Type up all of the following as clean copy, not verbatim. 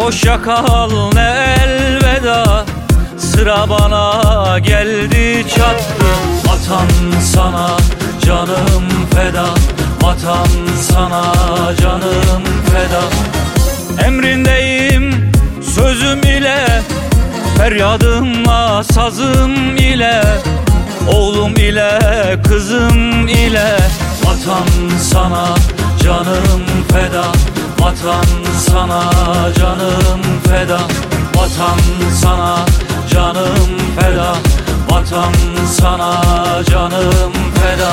hoşça kal ne elveda, sıra bana geldi çattı. Vatan sana canım feda, vatan sana canım feda. Emrindeyim sözüm ile, feryadımla sazım ile, oğlum ile kızım ile. Vatan sana canım feda, vatan sana canım feda. Vatan sana canım feda, vatan sana canım feda.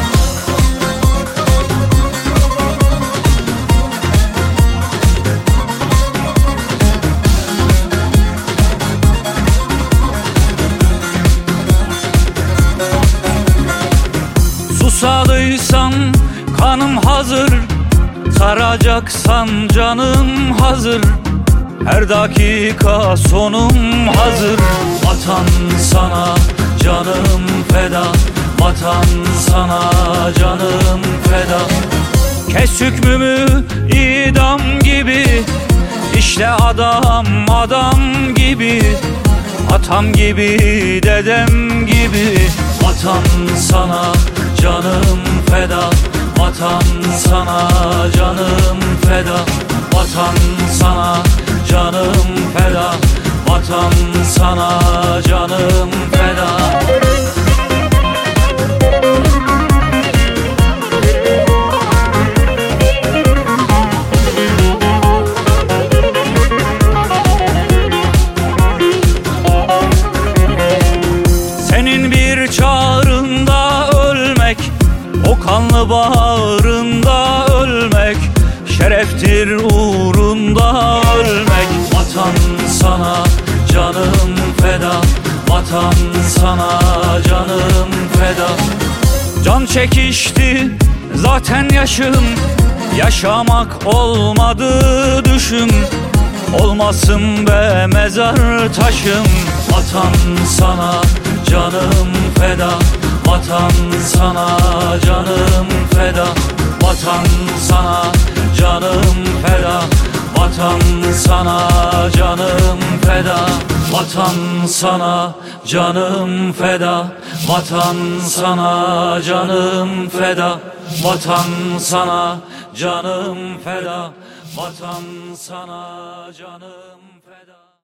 Susadıysan kanım hazır, saracaksan canım hazır. Her dakika sonum hazır. Vatan sana canım feda, vatan sana canım feda. Kes hükmümü idam gibi, işte adam adam gibi, atam gibi dedem gibi. Vatan sana canım feda, vatan sana canım feda. Vatan sana canım feda, vatan sana canım feda. Senin bir çağrında ölmek, o kanlı bağrında ölmek, şereftir uğrunda ölmek. Vatan sana canım feda, vatan sana canım feda. Can çekişti zaten yaşım, yaşamak olmadı düşüm. Olmasın be mezar taşım. Vatan sana canım feda, vatan sana canım feda. Vatan sana canım feda, vatan sana canım feda. Vatan sana canım feda, vatan sana canım feda. Vatan sana canım feda, vatan sana canım feda.